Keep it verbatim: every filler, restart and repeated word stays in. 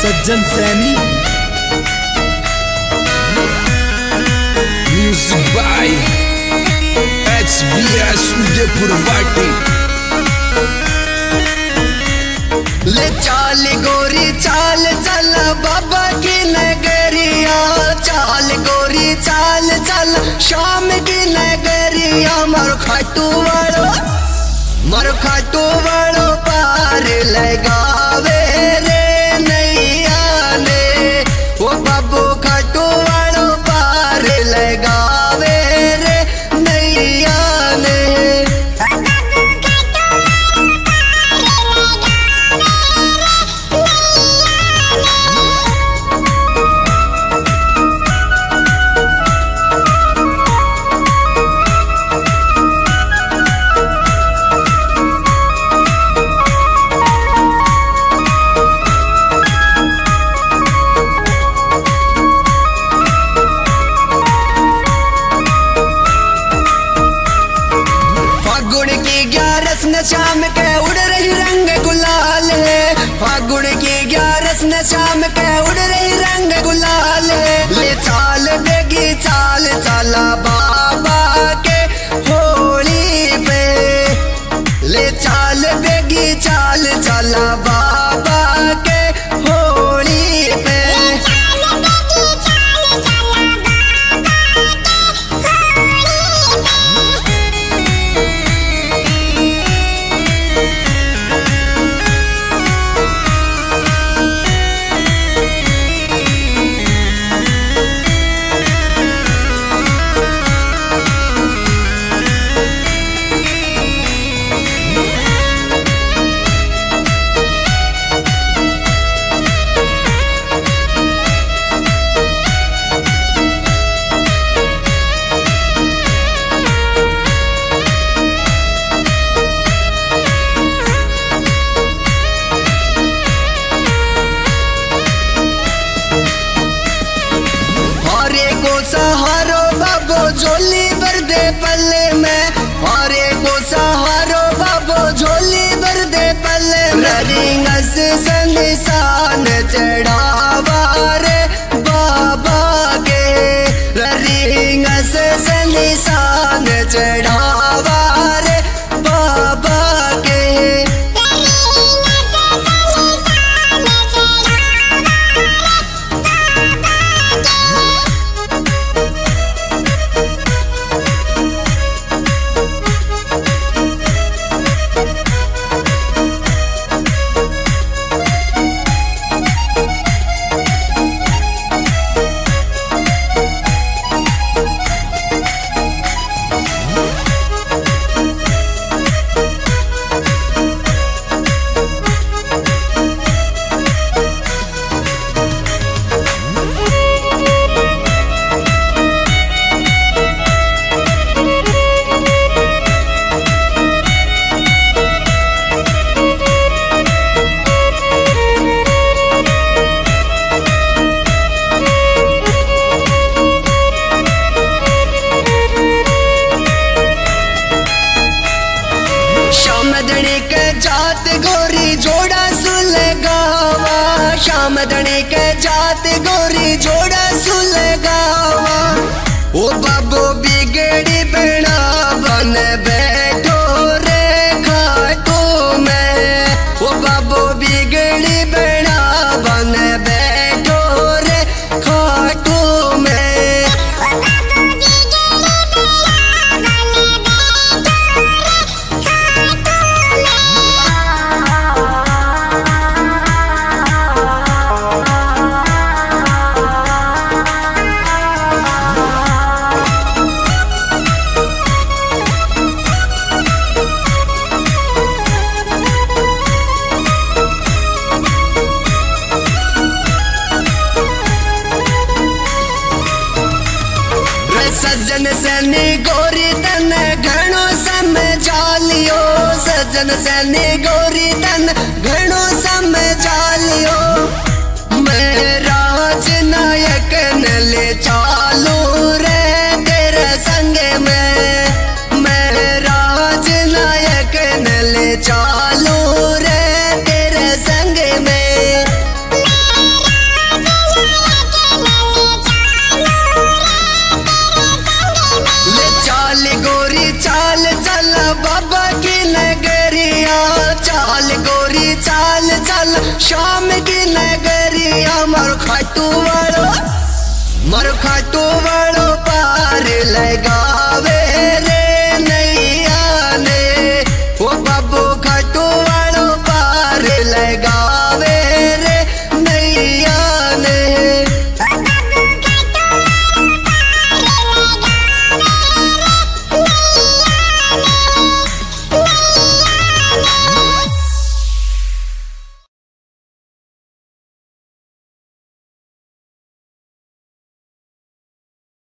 Sajjan Saini. Music by H B S Udaipurwati. ले चाल गोरी चाल चल बाबा की नगरिया, चाल गोरी चाल चल शाम की नगरिया। मर खाटू वालो मर खाटू वालो पार लगावे रे नैया ने, ओ बाबू खाटू वालो पार लगावे रे नैया ने। न शाम के उड़ रही रंग गुलाल है, फागुन की ग्यारस न शाम के उड़ रही रंग गुलाल है। ले चाल बेगी चाल चला बाबा के होली पे, ले चाल बेगी चाल चला बाबा के होली पे। सहारो बाबो झोली भर दे पल्ले में, और को सहारो बाबो झोली भर दे पल्ले में। रिंगस से निशान चढ़ावा रे बाबा के, रिंगस से निशान चढ़ावा रे बाबा के। जात गोरी जोड़ा सुलगावा, शाम दणे के जात गोरी जोड़ा सुलगावा। ओ बाबू बिगड़ी बना बन बैठो रे खाटू में, ओ बाबू बिगड़ी बना बन बैठो रे खाटू में। सज्जन सैनी गोरी तन घणो समझा लियो, सज्जन सैनी गोरी तन घणो समझा लियो। मैं राज नायक न ले चालू रे तेरे संग में, मैं राज नायक न ले चालू रे तेरे संग में। शाम की नगरिया मर खाटू वालो मर खाटू वालो